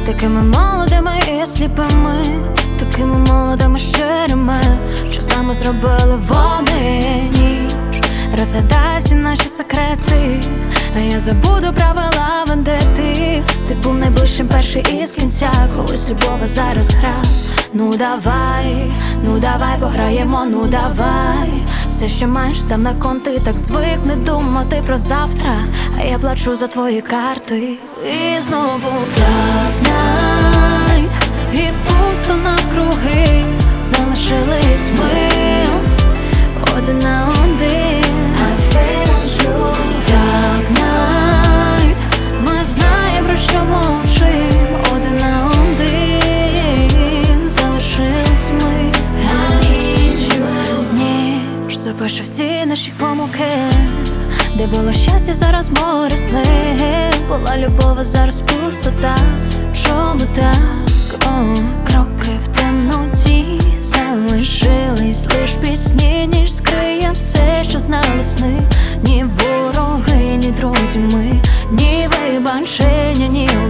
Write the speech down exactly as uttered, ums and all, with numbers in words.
Такими молодими і сліпими, такими молодими щирими, що з нами зробили вони ніч. Розгадай всі наші секрети, а я забуду правила вендети. Ти був найближчим перший із кінця, колись любов, а зараз гра. Ну давай, ну давай пограємо, ну давай. Все, що маєш, став на кон, ти так звик не думати про завтра, а я плачу за твої карти. І знову dark night, і пусто навкруги, залишились ми один на один. I feel you. Dark night, ми знаємо, про що мовчим, один на один, залишились ми. I need you. Ніч запише всі наші помилки, де було щастя, зараз море слів. Була любов, а зараз пустота. Чому так? О, кроки в темноті, залишились лиш пісні, ніж скриє все, що знали сни. Ні вороги, ні друзі ми, ні вибачення, ні